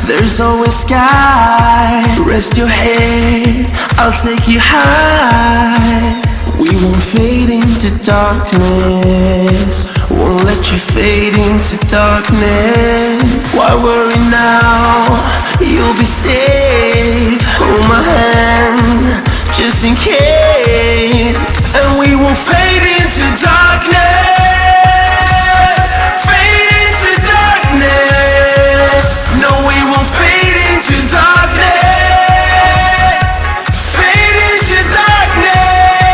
There's always sky. Rest your head, I'll take you high. We won't fade into darkness. Won't let you fade into darkness. Why worry now? You'll be safe. Hold my hand, just in case. And we won't fade into darkness. Fade into darkness. No, we won't fade into darkness. Fade into darkness.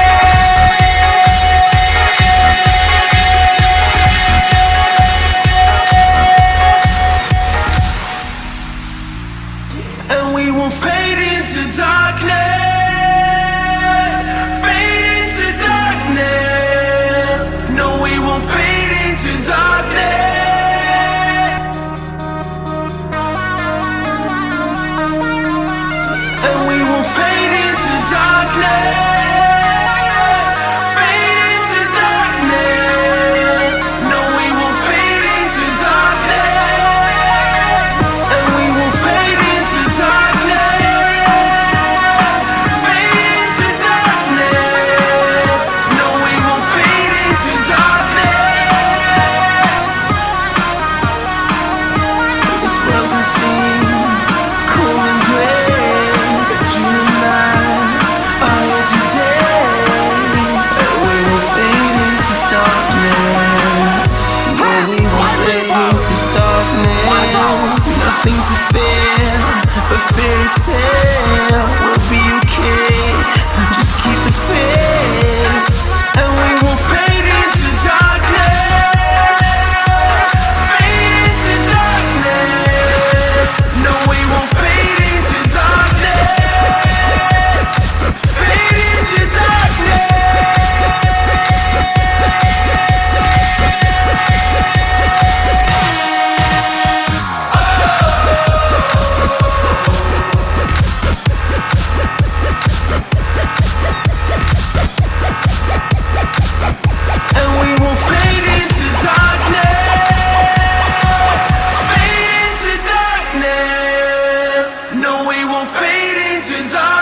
And we won't fade into darkness. Fade into darkness. No, we won't fade into darkness. And we won't fade into darkness. Fade into darkness. No, we won't fade into darkness. And we won't fade into darkness. Fade into darkness. No, we won't fade into darkness. This world can seem cool and gray, but you and I are here today. And we won't fade into darkness. No, we won't fade into darkness. Nothing to fear, but fairy tale. We'll be okay, just keep the faith. And we won't fade into darkness. Fade into darkness. No, we won't fade into darkness. Fade into darkness. And we won't fade into darkness. Fade into darkness. No, we won't fade into darkness.